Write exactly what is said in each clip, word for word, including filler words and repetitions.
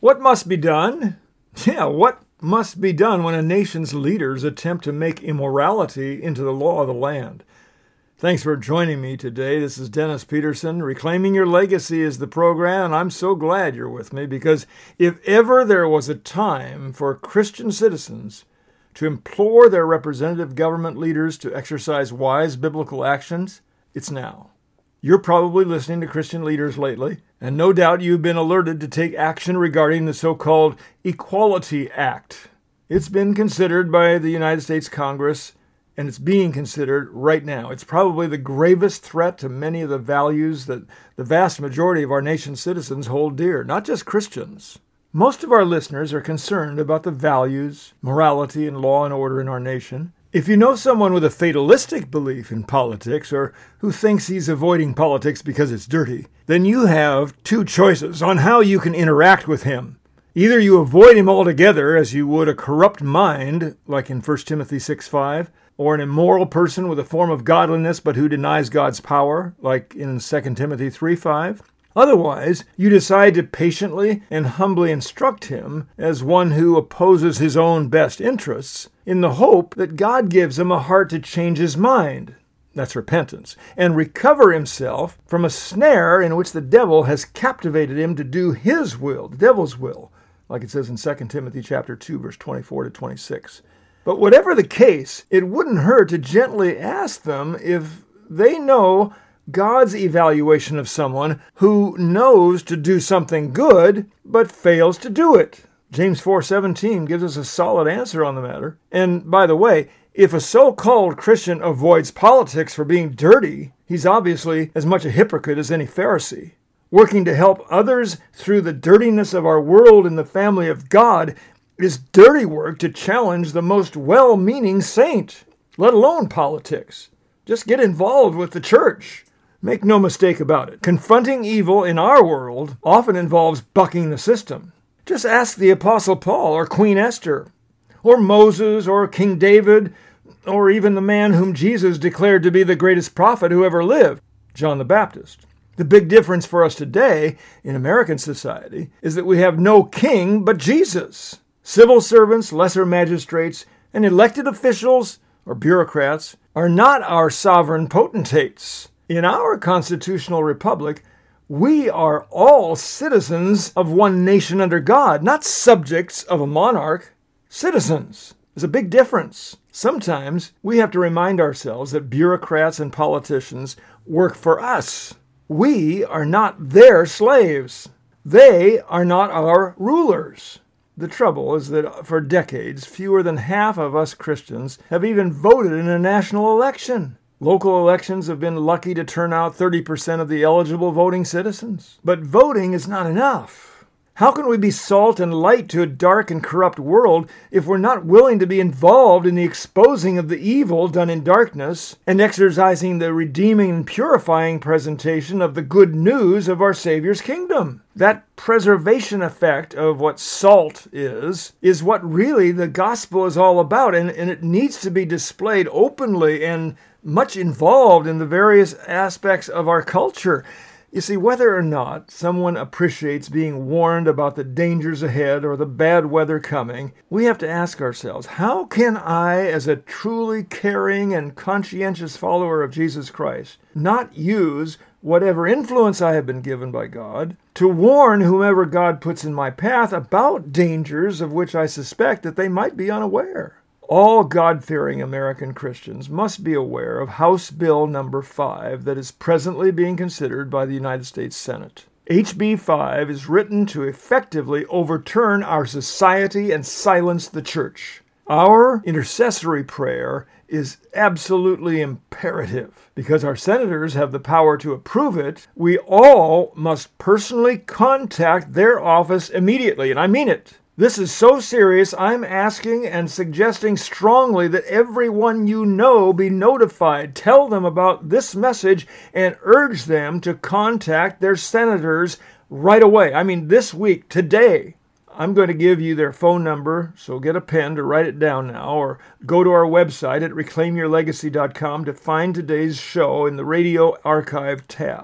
What must be done? Yeah, what must be done when a nation's leaders attempt to make immorality into the law of the land? Thanks for joining me today. This is Dennis Peterson. Reclaiming Your Legacy is the program, and I'm so glad you're with me because if ever there was a time for Christian citizens to implore their representative government leaders to exercise wise biblical actions, it's now. You're probably listening to Christian leaders lately, and no doubt you've been alerted to take action regarding the so-called Equality Act. It's been considered by the United States Congress, and it's being considered right now. It's probably the gravest threat to many of the values that the vast majority of our nation's citizens hold dear, not just Christians. Most of our listeners are concerned about the values, morality, and law and order in our nation. If you know someone with a fatalistic belief in politics or who thinks he's avoiding politics because it's dirty, then you have two choices on how you can interact with him. Either you avoid him altogether as you would a corrupt mind, like in First Timothy six five, or an immoral person with a form of godliness but who denies God's power, like in Second Timothy three five. Otherwise, you decide to patiently and humbly instruct him as one who opposes his own best interests in the hope that God gives him a heart to change his mind. That's repentance. And recover himself from a snare in which the devil has captivated him to do his will, the devil's will, like it says in Second Timothy chapter two, verse twenty-four to twenty-six. But whatever the case, it wouldn't hurt to gently ask them if they know God's evaluation of someone who knows to do something good, but fails to do it. James four seventeen gives us a solid answer on the matter. And by the way, if a so-called Christian avoids politics for being dirty, he's obviously as much a hypocrite as any Pharisee. Working to help others through the dirtiness of our world in the family of God is dirty work to challenge the most well-meaning saint, let alone politics. Just get involved with the church. Make no mistake about it. Confronting evil in our world often involves bucking the system. Just ask the Apostle Paul or Queen Esther, or Moses or King David, or even the man whom Jesus declared to be the greatest prophet who ever lived, John the Baptist. The big difference for us today in American society is that we have no king but Jesus. Civil servants, lesser magistrates, and elected officials or bureaucrats are not our sovereign potentates. In our constitutional republic, we are all citizens of one nation under God, not subjects of a monarch. Citizens. There's a big difference. Sometimes we have to remind ourselves that bureaucrats and politicians work for us. We are not their slaves. They are not our rulers. The trouble is that for decades, fewer than half of us Christians have even voted in a national election. Local elections have been lucky to turn out thirty percent of the eligible voting citizens. But voting is not enough. How can we be salt and light to a dark and corrupt world if we're not willing to be involved in the exposing of the evil done in darkness and exercising the redeeming and purifying presentation of the good news of our Savior's kingdom? That preservation effect of what salt is, is what really the gospel is all about, and, and it needs to be displayed openly and much involved in the various aspects of our culture. You see, whether or not someone appreciates being warned about the dangers ahead or the bad weather coming, we have to ask ourselves, how can I, as a truly caring and conscientious follower of Jesus Christ, not use whatever influence I have been given by God to warn whomever God puts in my path about dangers of which I suspect that they might be unaware? All God-fearing American Christians must be aware of House Bill number five that is presently being considered by the United States Senate. H B five is written to effectively overturn our society and silence the church. Our intercessory prayer is absolutely imperative. Because our senators have the power to approve it, we all must personally contact their office immediately, and I mean it. This is so serious, I'm asking and suggesting strongly that everyone you know be notified. Tell them about this message and urge them to contact their senators right away. I mean, this week, today. I'm going to give you their phone number, so get a pen to write it down now, or go to our website at reclaim your legacy dot com to find today's show in the Radio Archive tab.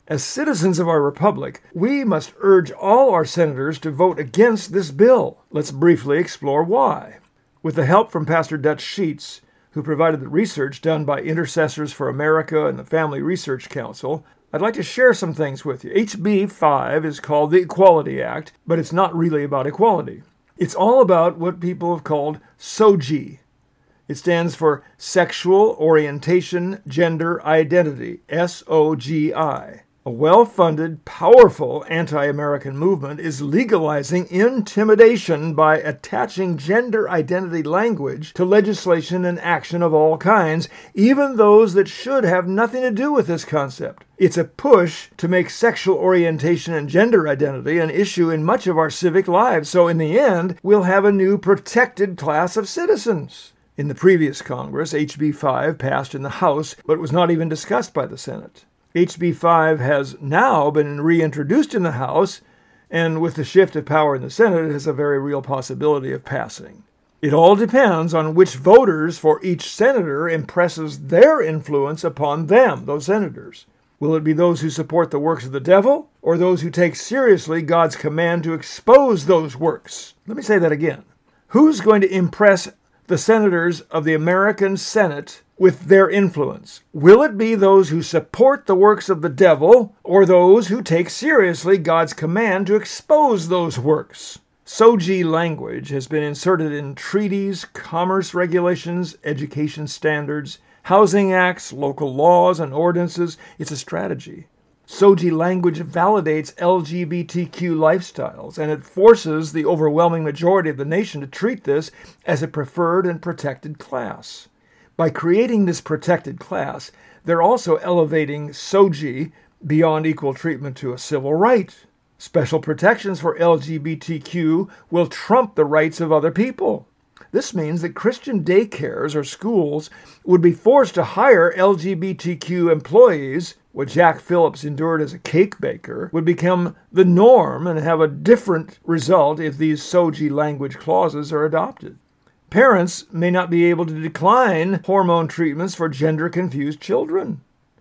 As citizens of our republic, we must urge all our senators to vote against this bill. Let's briefly explore why. With the help from Pastor Dutch Sheets, who provided the research done by Intercessors for America and the Family Research Council, I'd like to share some things with you. H B five is called the Equality Act, but it's not really about equality. It's all about what people have called S O G I. It stands for Sexual Orientation Gender Identity, S O G I. A well-funded, powerful anti-American movement is legalizing intimidation by attaching gender identity language to legislation and action of all kinds, even those that should have nothing to do with this concept. It's a push to make sexual orientation and gender identity an issue in much of our civic lives, so in the end, we'll have a new protected class of citizens. In the previous Congress, H B five passed in the House, but was not even discussed by the Senate. H B five has now been reintroduced in the House, and with the shift of power in the Senate, it has a very real possibility of passing. It all depends on which voters for each senator impresses their influence upon them, those senators. Will it be those who support the works of the devil, or those who take seriously God's command to expose those works? Let me say that again. Who's going to impress the senators of the American Senate with their influence? Will it be those who support the works of the devil, or those who take seriously God's command to expose those works? S O G I language has been inserted in treaties, commerce regulations, education standards, housing acts, local laws, and ordinances. It's a strategy. S O G I language validates L G B T Q lifestyles, and it forces the overwhelming majority of the nation to treat this as a preferred and protected class. By creating this protected class, they're also elevating S O G I beyond equal treatment to a civil right. Special protections for L G B T Q will trump the rights of other people. This means that Christian daycares or schools would be forced to hire L G B T Q employees. What Jack Phillips endured as a cake baker would become the norm and have a different result if these S O G I language clauses are adopted. Parents may not be able to decline hormone treatments for gender-confused children.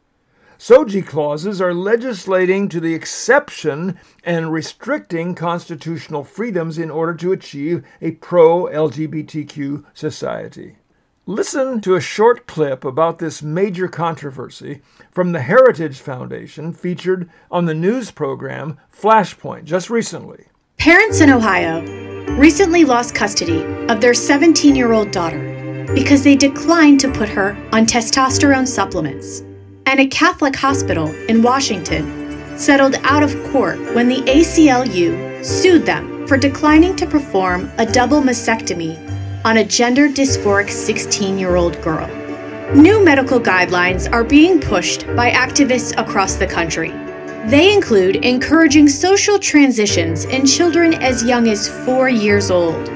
S O G I clauses are legislating to the exception and restricting constitutional freedoms in order to achieve a pro-L G B T Q society. Listen to a short clip about this major controversy from the Heritage Foundation featured on the news program Flashpoint just recently. Parents in Ohio recently lost custody of their seventeen-year-old daughter because they declined to put her on testosterone supplements. And a Catholic hospital in Washington settled out of court when the A C L U sued them for declining to perform a double mastectomy on a gender dysphoric sixteen-year-old girl. New medical guidelines are being pushed by activists across the country. They include encouraging social transitions in children as young as four years old,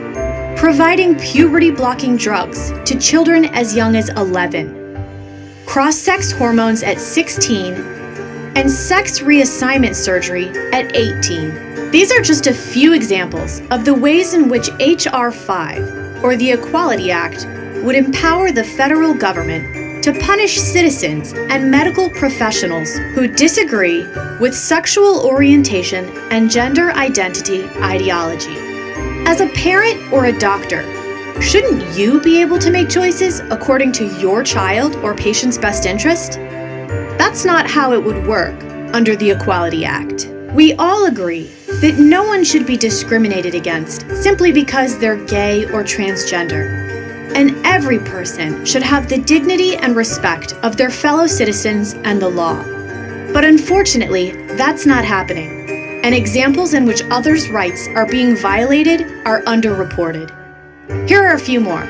providing puberty-blocking drugs to children as young as eleven, cross-sex hormones at sixteen, and sex reassignment surgery at eighteen. These are just a few examples of the ways in which H R five, or the Equality Act, would empower the federal government to punish citizens and medical professionals who disagree with sexual orientation and gender identity ideology. As a parent or a doctor, shouldn't you be able to make choices according to your child or patient's best interest? That's not how it would work under the Equality Act. We all agree that no one should be discriminated against simply because they're gay or transgender. And every person should have the dignity and respect of their fellow citizens and the law. But unfortunately, that's not happening, and examples in which others' rights are being violated are underreported. Here are a few more.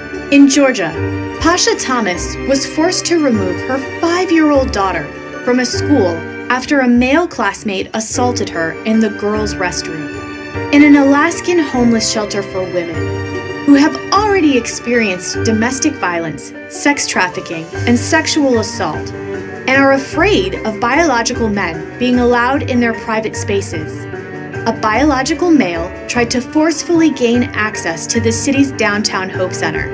In Georgia, Pasha Thomas was forced to remove her five-year-old daughter from a school after a male classmate assaulted her in the girls' restroom. In an Alaskan homeless shelter for women who have already experienced domestic violence, sex trafficking, and sexual assault, and are afraid of biological men being allowed in their private spaces, a biological male tried to forcefully gain access to the city's downtown Hope Center.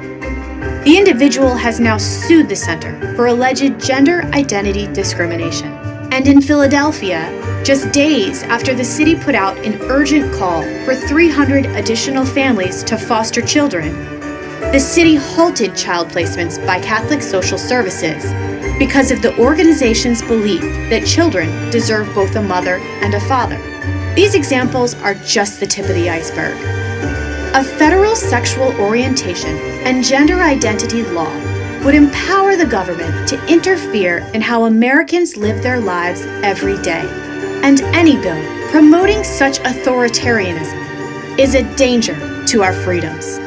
The individual has now sued the center for alleged gender identity discrimination. And in Philadelphia, just days after the city put out an urgent call for three hundred additional families to foster children, the city halted child placements by Catholic Social Services because of the organization's belief that children deserve both a mother and a father. These examples are just the tip of the iceberg. A federal sexual orientation and gender identity law would empower the government to interfere in how Americans live their lives every day. And any bill promoting such authoritarianism is a danger to our freedoms.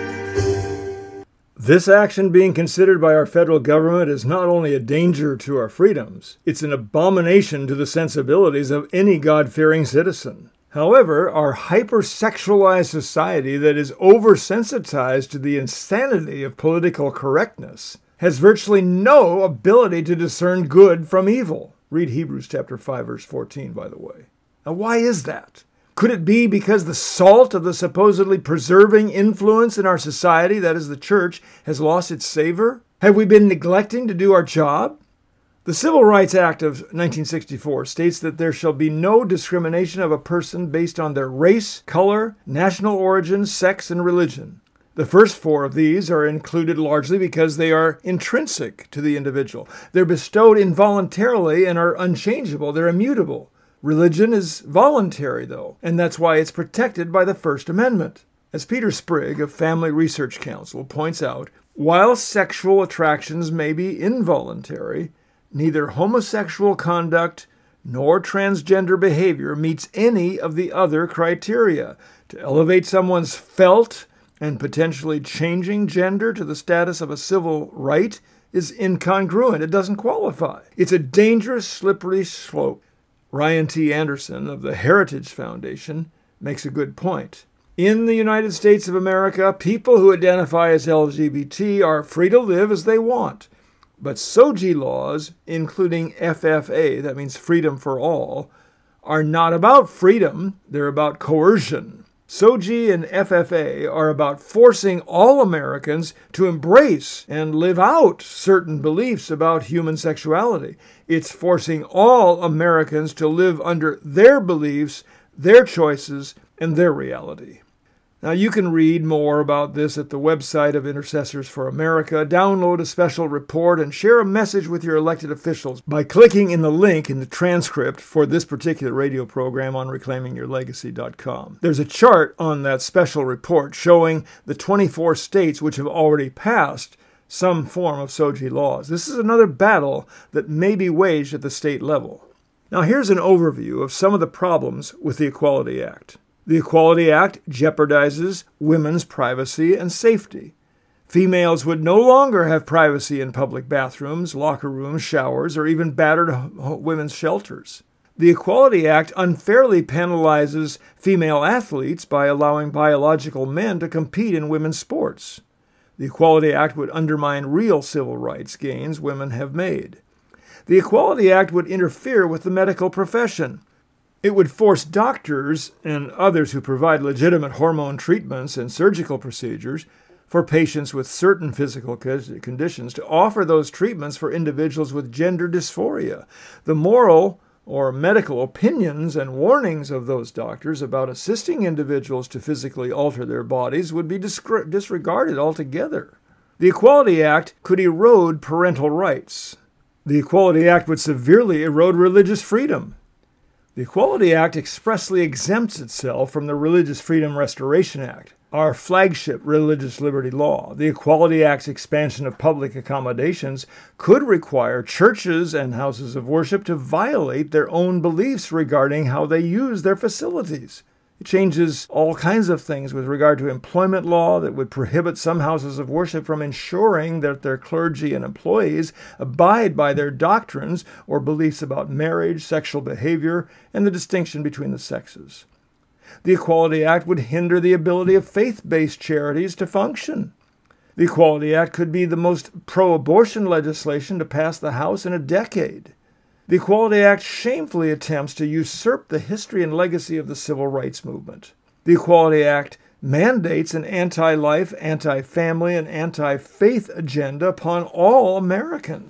This action being considered by our federal government is not only a danger to our freedoms, it's an abomination to the sensibilities of any God-fearing citizen. However, our hypersexualized society that is oversensitized to the insanity of political correctness has virtually no ability to discern good from evil. Read Hebrews chapter five, verse fourteen, by the way. Now, why is that? Could it be because the salt of the supposedly preserving influence in our society, that is the church, has lost its savor? Have we been neglecting to do our job? The Civil Rights Act of nineteen sixty-four states that there shall be no discrimination of a person based on their race, color, national origin, sex, and religion. The first four of these are included largely because they are intrinsic to the individual. They're bestowed involuntarily and are unchangeable. They're immutable. Religion is voluntary, though, and that's why it's protected by the First Amendment. As Peter Sprigg of Family Research Council points out, while sexual attractions may be involuntary, neither homosexual conduct nor transgender behavior meets any of the other criteria. To elevate someone's felt and potentially changing gender to the status of a civil right is incongruent. It doesn't qualify. It's a dangerous, slippery slope. Ryan T. Anderson of the Heritage Foundation makes a good point. In the United States of America, people who identify as L G B T are free to live as they want. But S O G I laws, including F F A, that means freedom for all, are not about freedom, they're about coercion. S O G I and F F A are about forcing all Americans to embrace and live out certain beliefs about human sexuality. It's forcing all Americans to live under their beliefs, their choices, and their reality. Now, you can read more about this at the website of Intercessors for America, download a special report, and share a message with your elected officials by clicking in the link in the transcript for this particular radio program on reclaiming your legacy dot com. There's a chart on that special report showing the twenty-four states which have already passed some form of S O G I laws. This is another battle that may be waged at the state level. Now, here's an overview of some of the problems with the Equality Act. The Equality Act jeopardizes women's privacy and safety. Females would no longer have privacy in public bathrooms, locker rooms, showers, or even battered women's shelters. The Equality Act unfairly penalizes female athletes by allowing biological men to compete in women's sports. The Equality Act would undermine real civil rights gains women have made. The Equality Act would interfere with the medical profession. It would force doctors and others who provide legitimate hormone treatments and surgical procedures for patients with certain physical conditions to offer those treatments for individuals with gender dysphoria. The moral or medical opinions and warnings of those doctors about assisting individuals to physically alter their bodies would be discre- disregarded altogether. The Equality Act could erode parental rights. The Equality Act would severely erode religious freedom. The Equality Act expressly exempts itself from the Religious Freedom Restoration Act, our flagship religious liberty law. The Equality Act's expansion of public accommodations could require churches and houses of worship to violate their own beliefs regarding how they use their facilities. It changes all kinds of things with regard to employment law that would prohibit some houses of worship from ensuring that their clergy and employees abide by their doctrines or beliefs about marriage, sexual behavior, and the distinction between the sexes. The Equality Act would hinder the ability of faith-based charities to function. The Equality Act could be the most pro-abortion legislation to pass the House in a decade. The Equality Act shamefully attempts to usurp the history and legacy of the civil rights movement. The Equality Act mandates an anti-life, anti-family, and anti-faith agenda upon all Americans.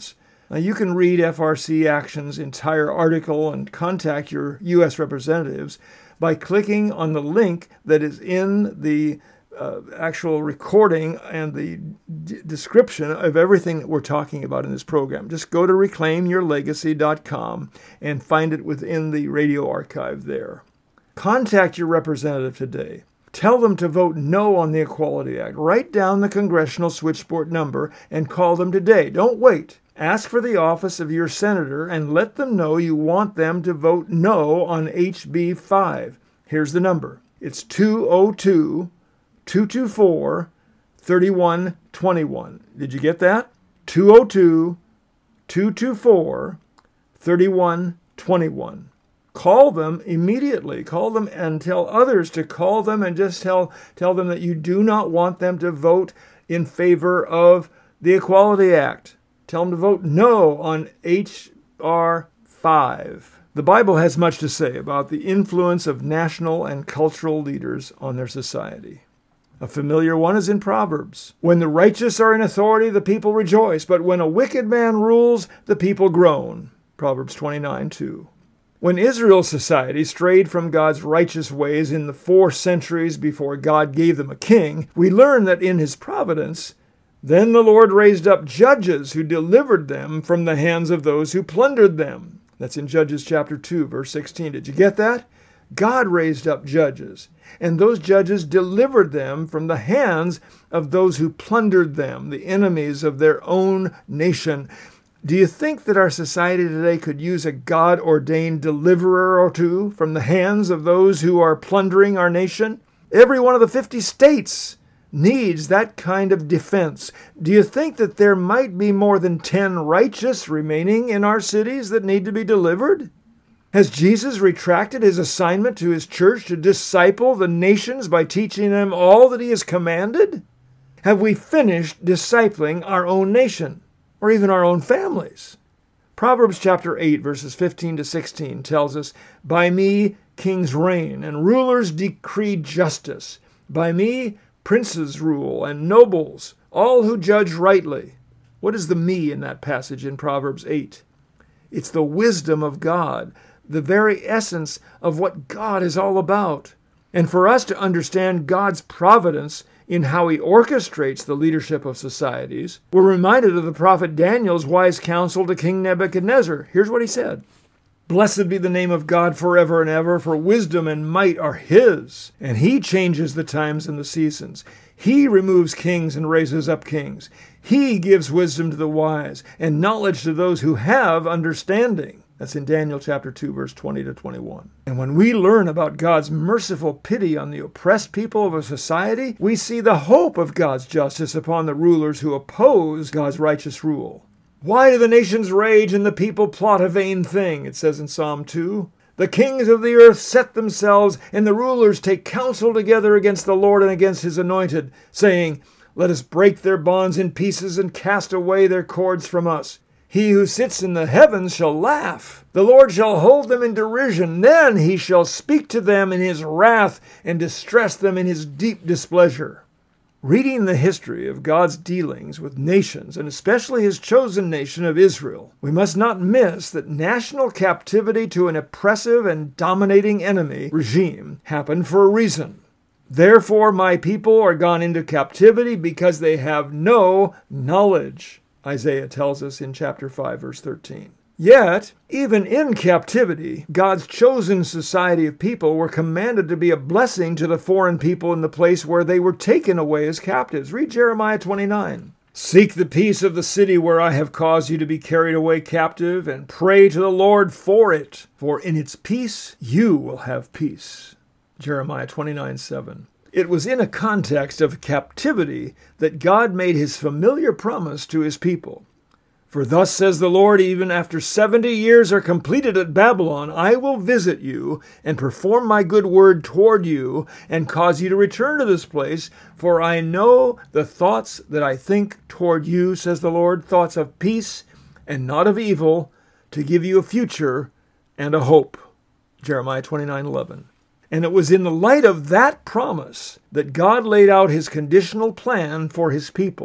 Now, you can read F R C Action's entire article and contact your U S representatives by clicking on the link that is in the uh, actual recording and the d- description of everything that we're talking about in this program. Just go to reclaim your legacy dot com and find it within the radio archive there. Contact your representative today. Tell them to vote no on the Equality Act. Write down the congressional switchboard number and call them today. Don't wait. Ask for the office of your senator and let them know you want them to vote no on H B five. Here's the number. It's two oh two, two two four, three one two one. Did you get that? two oh two, two two four, three one two one. Call them immediately. Call them and tell others to call them and just tell, tell them that you do not want them to vote in favor of the Equality Act. Tell them to vote no on H R five. The Bible has much to say about the influence of national and cultural leaders on their society. A familiar one is in Proverbs. When the righteous are in authority, the people rejoice, but when a wicked man rules, the people groan. Proverbs twenty-nine two. When Israel's society strayed from God's righteous ways in the four centuries before God gave them a king, we learn that in his providence, then the Lord raised up judges who delivered them from the hands of those who plundered them. That's in Judges chapter two, verse sixteen. Did you get that? God raised up judges, and those judges delivered them from the hands of those who plundered them, the enemies of their own nation. Do you think that our society today could use a God-ordained deliverer or two from the hands of those who are plundering our nation? Every one of the fifty states needs that kind of defense. Do you think that there might be more than ten righteous remaining in our cities that need to be delivered? Has Jesus retracted his assignment to his church to disciple the nations by teaching them all that he has commanded? Have we finished discipling our own nation, or even our own families? Proverbs chapter eight, verses fifteen to sixteen tells us, "By me kings reign, and rulers decree justice. By me princes rule, and nobles, all who judge rightly." What is the me in that passage in Proverbs eight? It's the wisdom of God, the very essence of what God is all about. And for us to understand God's providence in how he orchestrates the leadership of societies, we're reminded of the prophet Daniel's wise counsel to King Nebuchadnezzar. Here's what he said. "Blessed be the name of God forever and ever, for wisdom and might are his, and he changes the times and the seasons. He removes kings and raises up kings. He gives wisdom to the wise and knowledge to those who have understanding." That's in Daniel chapter two, verse twenty to twenty-one. And when we learn about God's merciful pity on the oppressed people of a society, we see the hope of God's justice upon the rulers who oppose God's righteous rule. "Why do the nations rage and the people plot a vain thing?" it says in Psalm two. "The kings of the earth set themselves, and the rulers take counsel together against the Lord and against his anointed, saying, Let us break their bonds in pieces and cast away their cords from us. He who sits in the heavens shall laugh. The Lord shall hold them in derision. Then he shall speak to them in his wrath and distress them in his deep displeasure." Reading the history of God's dealings with nations, and especially his chosen nation of Israel, we must not miss that national captivity to an oppressive and dominating enemy regime happened for a reason. "Therefore my people are gone into captivity because they have no knowledge," Isaiah tells us in chapter five, verse thirteen. Yet, even in captivity, God's chosen society of people were commanded to be a blessing to the foreign people in the place where they were taken away as captives. Read Jeremiah twenty-nine. "Seek the peace of the city where I have caused you to be carried away captive, and pray to the Lord for it, for in its peace you will have peace." Jeremiah twenty-nine seven. It was in a context of captivity that God made his familiar promise to his people. "For thus says the Lord, even after seventy years are completed at Babylon, I will visit you and perform my good word toward you and cause you to return to this place. For I know the thoughts that I think toward you, says the Lord, thoughts of peace and not of evil, to give you a future and a hope." Jeremiah twenty-nine eleven. And it was in the light of that promise that God laid out his conditional plan for his people.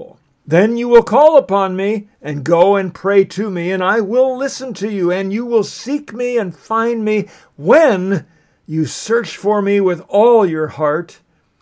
Then you will call upon me and go and pray to me, and I will listen to you, and you will seek me and find me when you search for me with all your heart.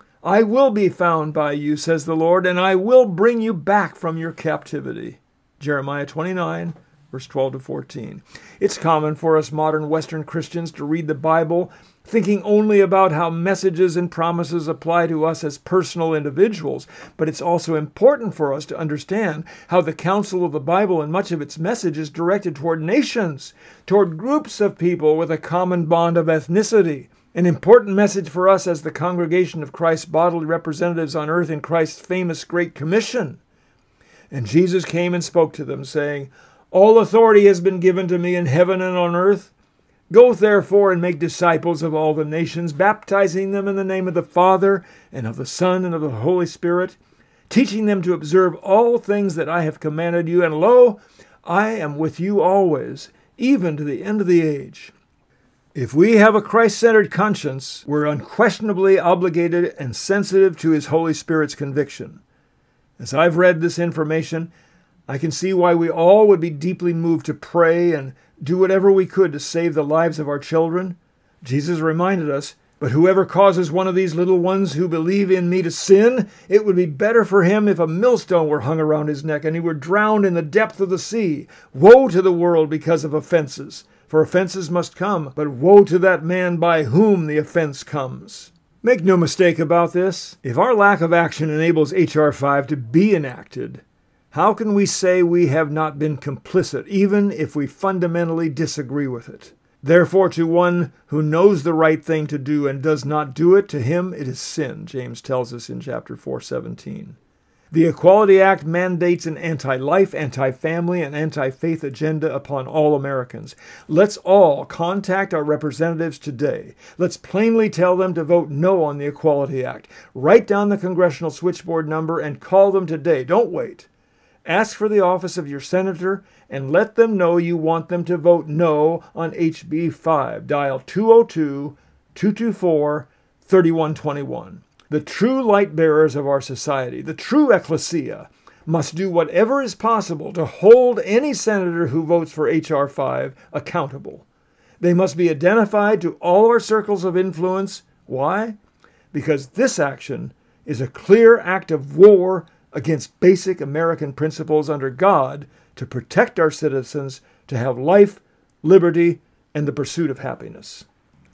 I will be found by you, says the Lord, and I will bring you back from your captivity. Jeremiah twenty-nine, verse twelve to fourteen. It's common for us modern Western Christians to read the Bible thinking only about how messages and promises apply to us as personal individuals, but it's also important for us to understand how the counsel of the Bible and much of its message is directed toward nations, toward groups of people with a common bond of ethnicity. An important message for us as the congregation of Christ's bodily representatives on earth in Christ's famous Great Commission. And Jesus came and spoke to them, saying, "All authority has been given to me in heaven and on earth. Go therefore and make disciples of all the nations, baptizing them in the name of the Father and of the Son and of the Holy Spirit, teaching them to observe all things that I have commanded you. And lo, I am with you always, even to the end of the age." If we have a Christ-centered conscience, we're unquestionably obligated and sensitive to His Holy Spirit's conviction. As I've read this information, I can see why we all would be deeply moved to pray and do whatever we could to save the lives of our children. Jesus reminded us, "But whoever causes one of these little ones who believe in me to sin, it would be better for him if a millstone were hung around his neck and he were drowned in the depth of the sea. Woe to the world because of offenses, for offenses must come, but woe to that man by whom the offense comes." Make no mistake about this. If our lack of action enables H R five to be enacted, how can we say we have not been complicit, even if we fundamentally disagree with it? Therefore, to one who knows the right thing to do and does not do it, to him it is sin, James tells us in chapter four seventeen. The Equality Act mandates an anti-life, anti-family, and anti-faith agenda upon all Americans. Let's all contact our representatives today. Let's plainly tell them to vote no on the Equality Act. Write down the congressional switchboard number and call them today. Don't wait. Ask for the office of your senator and let them know you want them to vote no on H B five. Dial two oh two, two two four, three one two one. The true light bearers of our society, the true ecclesia, must do whatever is possible to hold any senator who votes for H R five accountable. They must be identified to all our circles of influence. Why? Because this action is a clear act of war against basic American principles under God to protect our citizens, to have life, liberty, and the pursuit of happiness.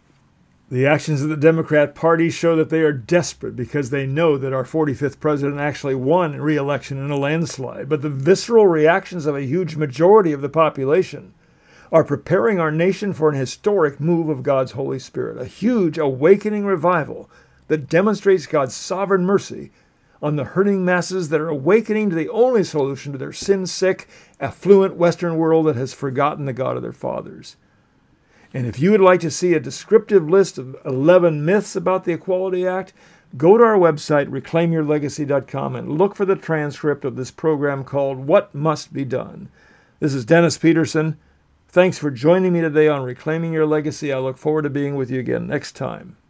The actions of the Democrat Party show that they are desperate because they know that our forty-fifth president actually won re-election in a landslide. But the visceral reactions of a huge majority of the population are preparing our nation for an historic move of God's Holy Spirit, a huge awakening revival that demonstrates God's sovereign mercy on the hurting masses that are awakening to the only solution to their sin-sick, affluent Western world that has forgotten the God of their fathers. And if you would like to see a descriptive list of eleven myths about the Equality Act, go to our website, reclaim your legacy dot com, and look for the transcript of this program called What Must Be Done. This is Dennis Peterson. Thanks for joining me today on Reclaiming Your Legacy. I look forward to being with you again next time.